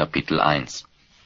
Kapitel 1.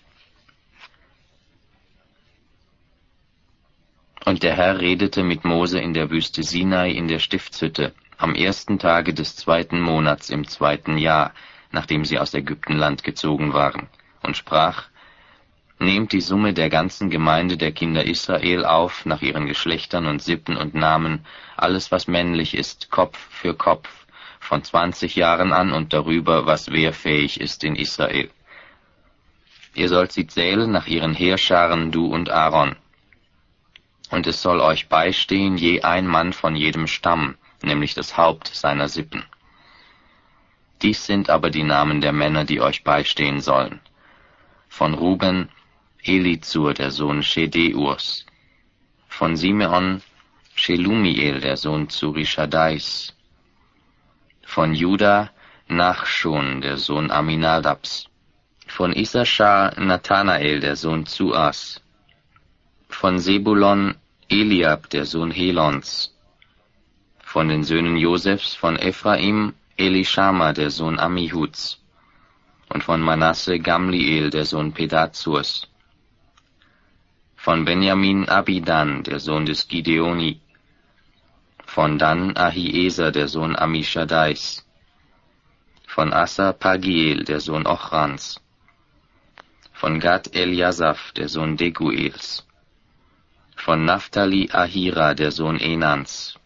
Und der Herr redete mit Mose in der Wüste Sinai in der Stiftshütte, am 1. Tage des 2. Monats im 2. Jahr, nachdem sie aus Ägyptenland gezogen waren, und sprach: Nehmt die Summe der ganzen Gemeinde der Kinder Israel auf, nach ihren Geschlechtern und Sippen und Namen, alles was männlich ist, Kopf für Kopf, von 20 Jahren an und darüber, was wehrfähig ist in Israel. Ihr sollt sie zählen nach ihren Heerscharen, du und Aaron. Und es soll euch beistehen je ein Mann von jedem Stamm, nämlich das Haupt seiner Sippen. Dies sind aber die Namen der Männer, die euch beistehen sollen. Von Ruben, Elizur, der Sohn Schedeurs. Von Simeon, Shelumiel, der Sohn Zurishadais. Von Juda, Nachschon, der Sohn Aminadabs. Von Issachar, Nathanael, der Sohn Zuas. Von Sebulon, Eliab, der Sohn Helons. Von den Söhnen Josefs, von Ephraim, Elishama, der Sohn Ammihuds. Und von Manasse, Gamliel, der Sohn Pedazurs. Von Benjamin, Abidan, der Sohn des Gideoni. Von Dan, Ahieser, der Sohn Ammischaddais. Von Asser, Pagiel, der Sohn Ochrans. Von Gad, Eliasaph, der Sohn Deguels. Von Naphtali, Ahira, der Sohn Enans.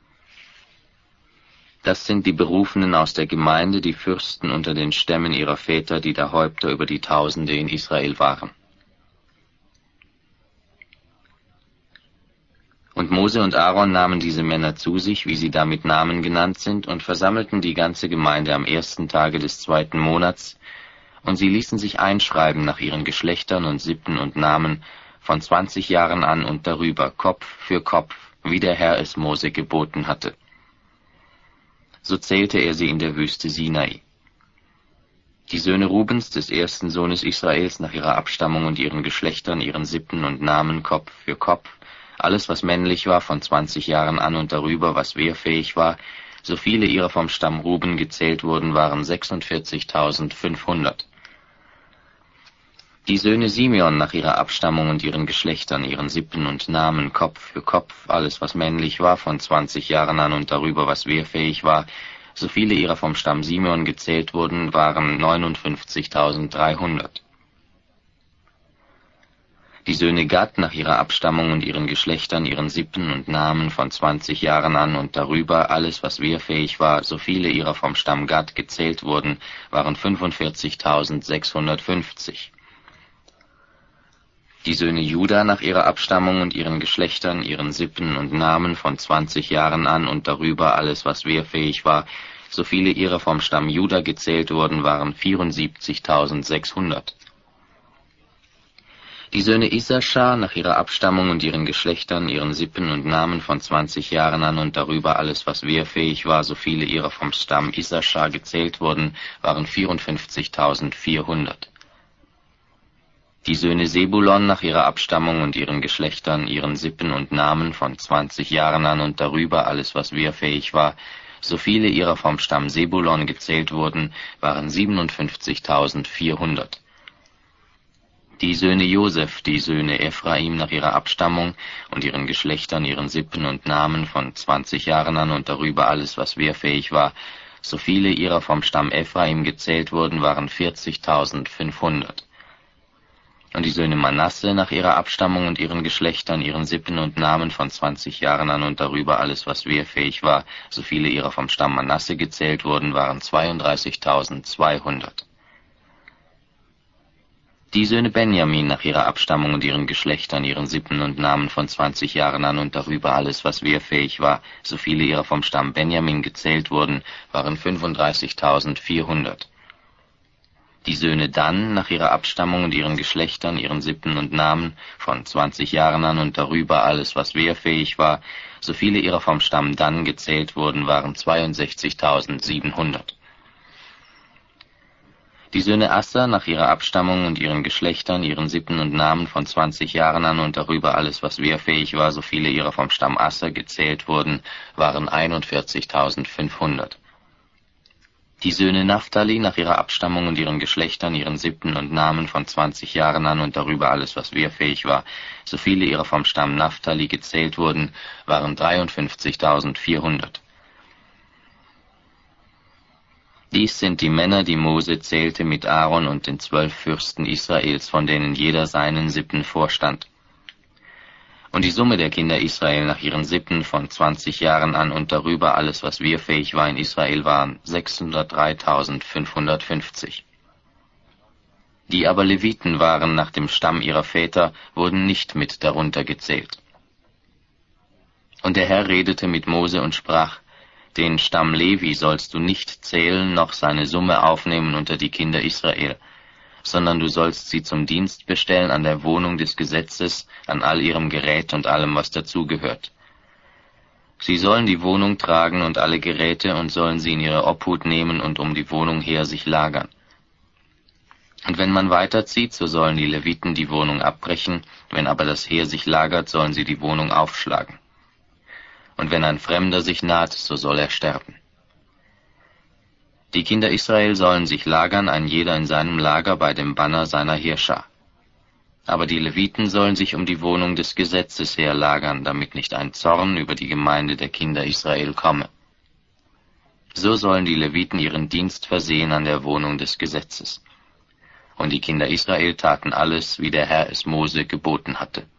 Das sind die Berufenen aus der Gemeinde, die Fürsten unter den Stämmen ihrer Väter, die der Häupter über die Tausende in Israel waren. Und Mose und Aaron nahmen diese Männer zu sich, wie sie da mit Namen genannt sind, und versammelten die ganze Gemeinde am 1. Tage des 2. Monats, und sie ließen sich einschreiben nach ihren Geschlechtern und Sippen und Namen, von 20 Jahren an und darüber, Kopf für Kopf, wie der Herr es Mose geboten hatte. So zählte er sie in der Wüste Sinai. Die Söhne Rubens, des ersten Sohnes Israels, nach ihrer Abstammung und ihren Geschlechtern, ihren Sippen und Namen, Kopf für Kopf, alles was männlich war, von 20 Jahren an und darüber, was wehrfähig war, so viele ihrer vom Stamm Ruben gezählt wurden, waren 46.500. Die Söhne Simeon nach ihrer Abstammung und ihren Geschlechtern, ihren Sippen und Namen, Kopf für Kopf, alles was männlich war, von 20 Jahren an und darüber, was wehrfähig war, so viele ihrer vom Stamm Simeon gezählt wurden, waren 59.300. Die Söhne Gad nach ihrer Abstammung und ihren Geschlechtern, ihren Sippen und Namen, von 20 Jahren an und darüber, alles was wehrfähig war, so viele ihrer vom Stamm Gad gezählt wurden, waren 45.650. Die Söhne Juda nach ihrer Abstammung und ihren Geschlechtern, ihren Sippen und Namen, von 20 Jahren an und darüber, alles was wehrfähig war, so viele ihrer vom Stamm Juda gezählt wurden, waren 74.600. Die Söhne Issachar nach ihrer Abstammung und ihren Geschlechtern, ihren Sippen und Namen, von 20 Jahren an und darüber, alles was wehrfähig war, so viele ihrer vom Stamm Issachar gezählt wurden, waren 54.400. Die Söhne Sebulon nach ihrer Abstammung und ihren Geschlechtern, ihren Sippen und Namen, von 20 Jahren an und darüber, alles was wehrfähig war, so viele ihrer vom Stamm Sebulon gezählt wurden, waren 57.400. Die Söhne Josef, die Söhne Ephraim nach ihrer Abstammung und ihren Geschlechtern, ihren Sippen und Namen, von 20 Jahren an und darüber, alles was wehrfähig war, so viele ihrer vom Stamm Ephraim gezählt wurden, waren 40.500. Und die Söhne Manasse nach ihrer Abstammung und ihren Geschlechtern, ihren Sippen und Namen, von 20 Jahren an und darüber, alles was wehrfähig war, so viele ihrer vom Stamm Manasse gezählt wurden, waren 32.200. Die Söhne Benjamin nach ihrer Abstammung und ihren Geschlechtern, ihren Sippen und Namen, von 20 Jahren an und darüber, alles was wehrfähig war, so viele ihrer vom Stamm Benjamin gezählt wurden, waren 35.400. Die Söhne Dan nach ihrer Abstammung und ihren Geschlechtern, ihren Sippen und Namen, von 20 Jahren an und darüber, alles was wehrfähig war, so viele ihrer vom Stamm Dan gezählt wurden, waren 62.700. Die Söhne Asser nach ihrer Abstammung und ihren Geschlechtern, ihren Sippen und Namen, von 20 Jahren an und darüber, alles was wehrfähig war, so viele ihrer vom Stamm Asser gezählt wurden, waren 41.500. Die Söhne Naphtali nach ihrer Abstammung und ihren Geschlechtern, ihren Sippen und Namen von 20 Jahren an und darüber alles, was wehrfähig war, so viele ihrer vom Stamm Naphtali gezählt wurden, waren 53.400. Dies sind die Männer, die Mose zählte mit Aaron und den 12 Fürsten Israels, von denen jeder seinen Sippen vorstand. Und die Summe der Kinder Israel nach ihren Sippen von 20 Jahren an und darüber alles, was wehrfähig war in Israel, waren 603.550. Die aber Leviten waren nach dem Stamm ihrer Väter, wurden nicht mit darunter gezählt. Und der Herr redete mit Mose und sprach: Den Stamm Levi sollst du nicht zählen, noch seine Summe aufnehmen unter die Kinder Israel, sondern du sollst sie zum Dienst bestellen an der Wohnung des Gesetzes, an all ihrem Gerät und allem, was dazugehört. Sie sollen die Wohnung tragen und alle Geräte und sollen sie in ihre Obhut nehmen und um die Wohnung her sich lagern. Und wenn man weiterzieht, so sollen die Leviten die Wohnung abbrechen, wenn aber das Heer sich lagert, sollen sie die Wohnung aufschlagen. Und wenn ein Fremder sich naht, so soll er sterben. Die Kinder Israel sollen sich lagern, ein jeder in seinem Lager bei dem Banner seiner Heerschar. Aber die Leviten sollen sich um die Wohnung des Gesetzes her lagern, damit nicht ein Zorn über die Gemeinde der Kinder Israel komme. So sollen die Leviten ihren Dienst versehen an der Wohnung des Gesetzes. Und die Kinder Israel taten alles, wie der Herr es Mose geboten hatte.